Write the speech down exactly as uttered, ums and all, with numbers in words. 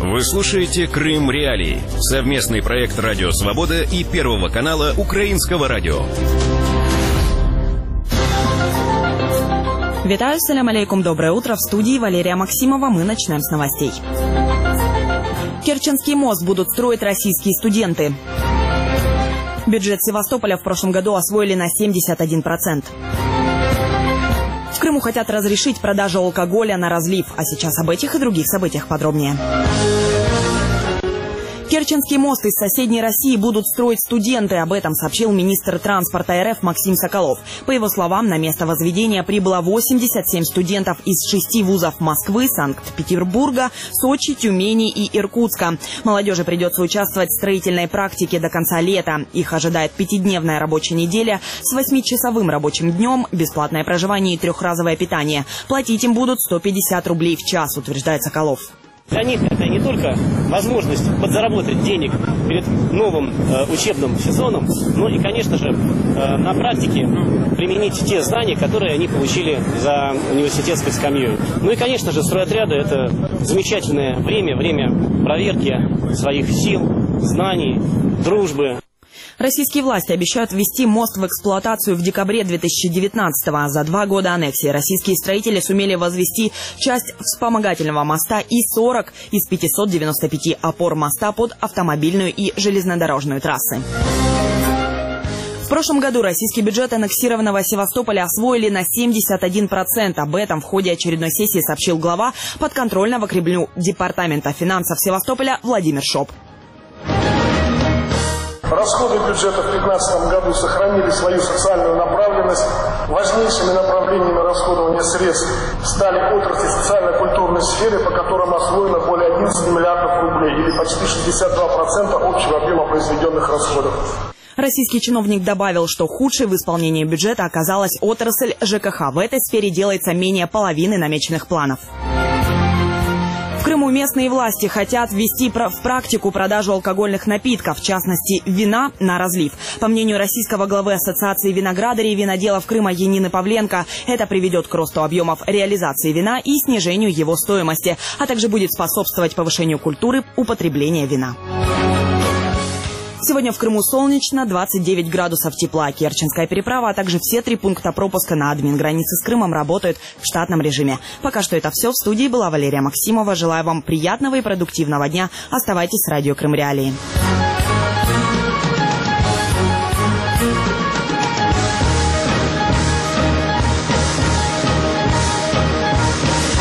Вы слушаете «Крым Реалии» — совместный проект «Радио Свобода» и Первого канала Украинского радио. Витаю, салям алейкум, доброе утро. В студии Валерия Максимова. Мы начинаем с новостей. Керченский мост будут строить российские студенты. Бюджет Севастополя в прошлом году освоили на семьдесят один процент. В Крыму хотят разрешить продажу алкоголя на разлив. А сейчас об этих и других событиях подробнее. Керченский мост из соседней России будут строить студенты. Об этом сообщил министр транспорта РФ Максим Соколов. По его словам, на место возведения прибыло восемьдесят семь студентов из шести вузов Москвы, Санкт-Петербурга, Сочи, Тюмени и Иркутска. Молодежи придется участвовать в строительной практике до конца лета. Их ожидает пятидневная рабочая неделя с восьмичасовым рабочим днем, бесплатное проживание и трехразовое питание. Платить им будут сто пятьдесят рублей в час, утверждает Соколов. Для них это не только возможность подзаработать денег перед новым э, учебным сезоном, но и, конечно же, э, на практике применить те знания, которые они получили за университетской скамьей. Ну и, конечно же, стройотряды – это замечательное время, время проверки своих сил, знаний, дружбы. Российские власти обещают ввести мост в эксплуатацию в декабре две тысячи девятнадцатого. За два года аннексии российские строители сумели возвести часть вспомогательного моста и сорок из пятисот девяноста пяти опор моста под автомобильную и железнодорожную трассы. В прошлом году российский бюджет аннексированного Севастополя освоили на семьдесят один процент. Об этом в ходе очередной сессии сообщил глава подконтрольного Кремлю Департамента финансов Севастополя Владимир Шоп. Расходы бюджета в две тысячи пятнадцатом году сохранили свою социальную направленность. Важнейшими направлениями расходования средств стали отрасли социально-культурной сферы, по которым освоено более одиннадцати миллиардов рублей, или почти шестьдесят два процента общего объема произведенных расходов. Российский чиновник добавил, что худшей в исполнении бюджета оказалась отрасль ЖКХ. В этой сфере делается менее половины намеченных планов. В Крыму местные власти хотят ввести в практику продажу алкогольных напитков, в частности вина на разлив. По мнению российского главы Ассоциации виноградарей и виноделов Крыма Янины Павленко, это приведет к росту объемов реализации вина и снижению его стоимости, а также будет способствовать повышению культуры употребления вина. Сегодня в Крыму солнечно, двадцать девять градусов тепла. Керченская переправа, а также все три пункта пропуска на админгранице с Крымом работают в штатном режиме. Пока что это все. В студии была Валерия Максимова. Желаю вам приятного и продуктивного дня. Оставайтесь с радио Крым Реалии.